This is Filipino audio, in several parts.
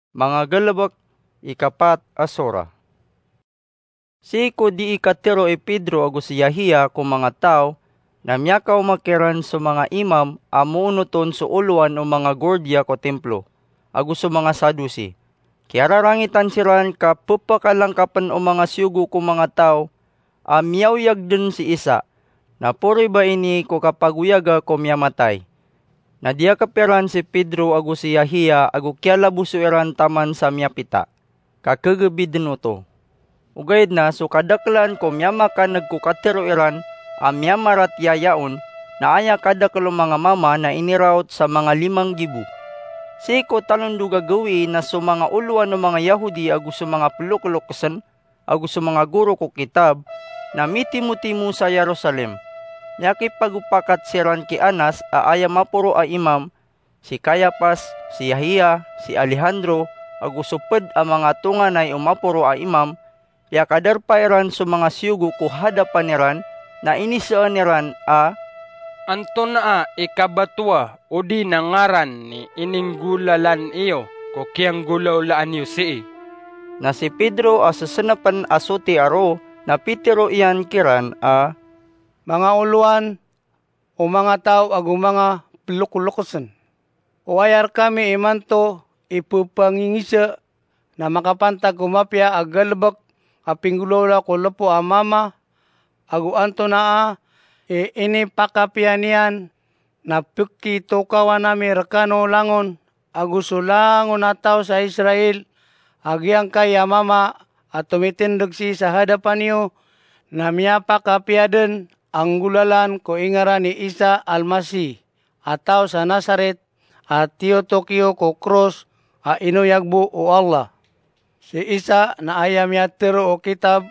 Mga galabak, ikapat asora. Siko di ikatero Pedro agus Yahiya kung mga tao, na miyakaw makiran sa mga imam amunuton sa uluan o mga gordya ko templo, agus sa mga sadusi. Kaya rarangitan siran ka pupakalangkapan o mga siyugo ko mga tao, amyawyag din si isa, na puri ba ini ko kapaguyaga ko miyamatay. Nadia kaperan si Pedro agus si Yahiya agu kialabuso iran taman sa miyapita. Kakagabi din uto. Ugayad na so kadaklan ko miyamakan nagkukatero iran amyamarat yayaon na aya kadaklo mga mama na inirawt sa mga 5,000. Siko talon gagawi na so mga uluan ng mga Yahudi agus sa mga pulukuloksan agus sa mga guro ko kitab na mitimo-timo sa Jerusalem. Nyaki pagupakat siran ki Anas aya mapuro a imam, si Cayapas, si Yahiya, si Alejandro, agusuped ang mga tunganay umapuro a imam, ya kadarpairan sa mga siyugo ko hadapan niran, na inisaan niran a Anton na ikabatwa o di nangaran ni ininggulalan iyo, ko kiyang gulaulaan iyo si na si Pedro asasanapan asuti aro, na pitiro iyan kiran a mga uluan o mga tao agu mga pelukulukusan. O ayar kami imanto ipupangingisa na makapantag kumapya agalbak apinggulola ko lepo amama agu anto na ini pakapianian na piki tokawan nami rekano langon agu sulangon na tao sa Israel agyang kay amama at tumitindog si sa hadapan niyo na miyapa kapiaden ang gulalan ko ingaran ni Isa Almasi ataw sa Nazaret at Tiyotokyo ko cross a inuyagbo o Allah. Si Isa na ayam yatero o kitab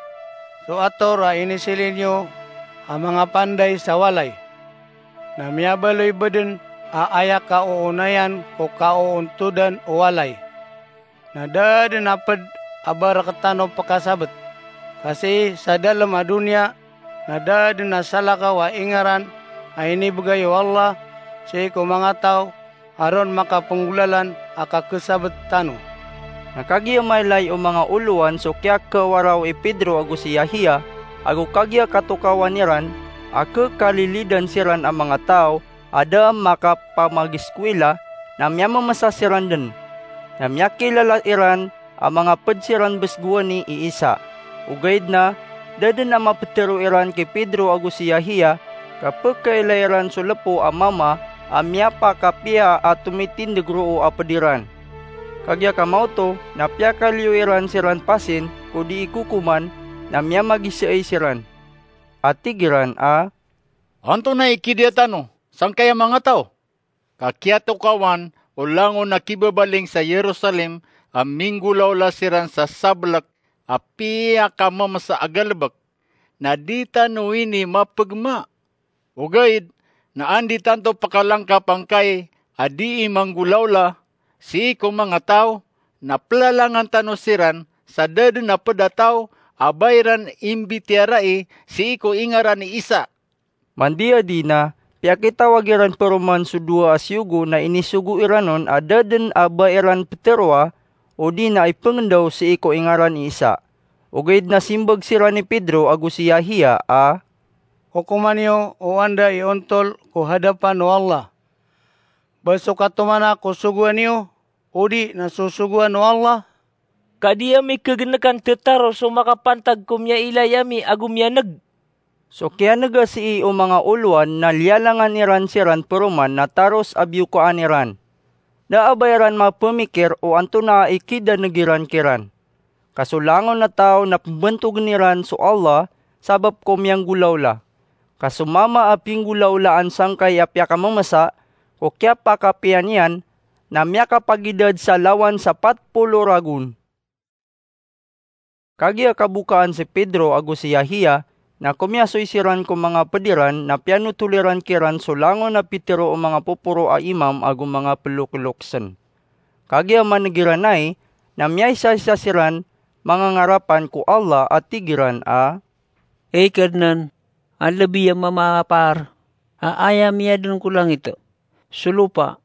so ator a inisilin nyo ang mga panday sa walay. Na miyabaloy baden aya kauunayan ko kauuntudan o walay. Na daden apad abarakatano pakasabot. Kasi sa dalam adunya nadad na salaka wa ingaran ay inibigay o Allah sa iko mga tao aron makapunggulalan akakasabot tano. Nakagiamaylay o mga uluan so kya kawaraw Pedro agus si Yahiya agu kagya katukawan niran ake kalilidan siran ang mga tao ada makapamagiskwila na miyamamasasiran din na miyakilala iran ang mga pedsiran besguan ni Iisa. Ugaid na daden na mapetero iran kay Pedro agus si Yahiya kapag kailairan so lepo amama amyapa kapia at tumitindig roo apadiran. Kagya kamauto na piyakaliw iran siran pasin o di ikukuman na miyamagisiay siran. At tigiran Anto na ikidiatano, sang kaya mga tao? Kakiato kawan o langon na kibabaling sa Jerusalem ang minggulaw la siran sa sablak apia kama sa agalbak na di tanuini mapagma. Ugayid na andi tanto pakalangkap ang kay adi imanggulaw la si ko mga tao na plalangan tanusiran sa dede na pedataw abayran imbitiarai si ko ingaran ni Isa. Mandia dina piyakitawagiran peruman sudua asyugo na inisugo iranon adaden abayran peterwa o di na ipengendaw si iko ingaran ni Isa. Ugaid na simbag sira ni Pedro agus si Yahiya O kumanyo o anda iontol ko hadapan o Allah. Baso katumana ko suguan niyo o di nasusuguan o Allah. Kadia may kaganakan tetaro so makapantag kumya ilayami agumyanag. So kaya naga si o mga uluan na lialangan iran siran peruman na taros abyukoan iran. Naabayaran mapumikir o anto na ikida nagiran kiran. Kasulangon na tao na pembentog niran so Allah sabab kumyang gulawla. Kasumama aping gulawlaan sangkay apya kamamasa o kya pakapian yan na miyakapagidad sa lawan sa 40 ragun. Kagya kabukaan si Pedro agus si Yahiya na kumyasoy siran ko mga pediran na pianutuliran kiran sulangon na pitiro o mga pupuro a imam agu mga pelukuloksan. Kagya managiranay na miyaysa siran mga ngarapan ko Allah at tigiran Kadnan, ang labi ang mamapar. Aayam ya dun ko lang ito. Sulupa,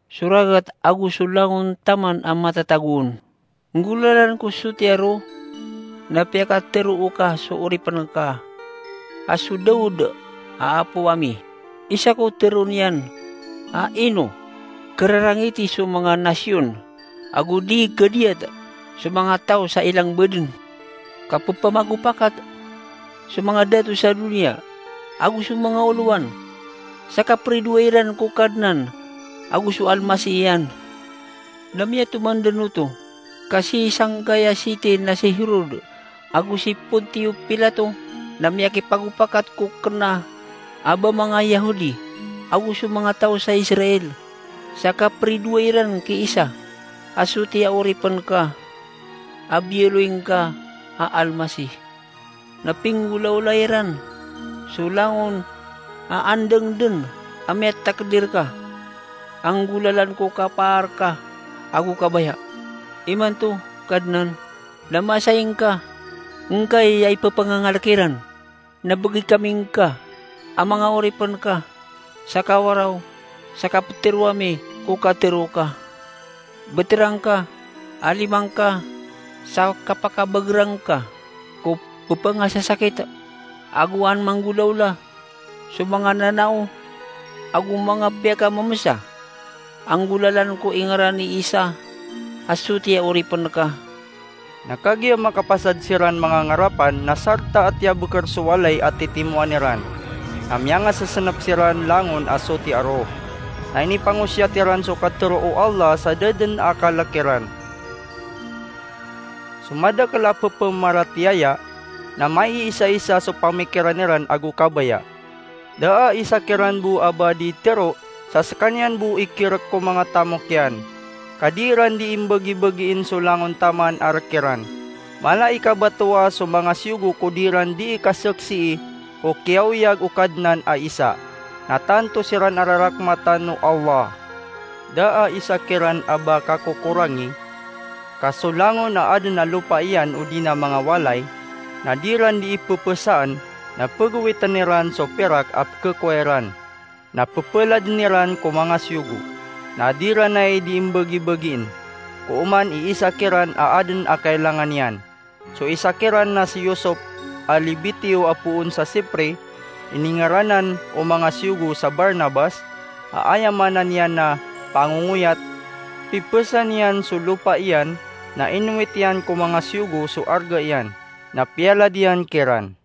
Suragat agu sulangon taman ang matatagun. Ngulalan ko sutiaro, napiakatero ka so uripan ka. Asu Daud, aapo ami. Isa ko tero niyan, ino, kararangiti so mga nasyon. Agu di kadiat so mga tao sa ilang baden. Kapupamagupakat so mga dato sa dunia. Agu so mga uluan. Sa kapriduairan ko kadnan. Agu so almasiyan. Namya tumandanuto. Kasi isang kaya siti na si Herod. Agu si Pontio Pilato. Namya kipagupakat ko kena. Aba mga Yahudi. Agu so mga tao sa Israel. Sa kapriduairan ki isa. Asuti auripan ka. Abyeluing ka. Almasi. Napinggulaw-layran. Sulangon. Aandeng den. Amet takdir ka. Ang gulalan ko kapar ka. Agu kabaya. Iman to, kadnan. Lamasayin ka. Ngkay ay papangangalkiran. Nabagi kaming ka. Ang mga oripan ka. Sa kawaraw. Sa kaputirwami. Kukatiro ka. Betirang ka. Alimang ka. Sa kapakabagrang ka. Kupanga sa sakit. Aguan manggulawla. So mga nanao. Agu mga biyaka mamasa. Ang gulalan ko ingaran ni Isa. Asuti uripan ka. Nakagya makapasad siran mga ngarapan na sarta at yabukar suwalay at titimuan niran. Amya nga sasanap siran langon asuti aro. Na inipangusya tiran so katuro o Allah sa daden akalakiran. Sumada kalapo pemaratiyaya na may isa-isa so pamikiran niran agu kabaya. Daa isa kiran bu abadi tero sa sakanyan bu ikirak ko mga tamokyan. Kadiran di imbagi-bagiin so langon taman arakiran. Mala ikabatua so mga siyugo kudiran di ikasaksi o kiyawyag ukadnan a isa. Natanto siran ararakmatan no Allah. Daa isa kiran aba kakukurangi. Kasulangon na ada na lupa iyan o di na mga walay. Nadiran di ipupusaan na pagwitan niran so perak at kekweran. Napupulad niran ko mga siyugo. Nadira na di imbagi-bagiin. Kuuman iisakiran aaden a kailangan yan. So isakiran na si Yusuf alibitiyo apuun sa Sipre. Iningaranan o mga siyugo sa Barnabas. Aayamanan yan na pangunguyat. Pipusan yan so lupa iyan. Na inuit yan ko mga siyugo so arga yan. Na piala diyan kiran.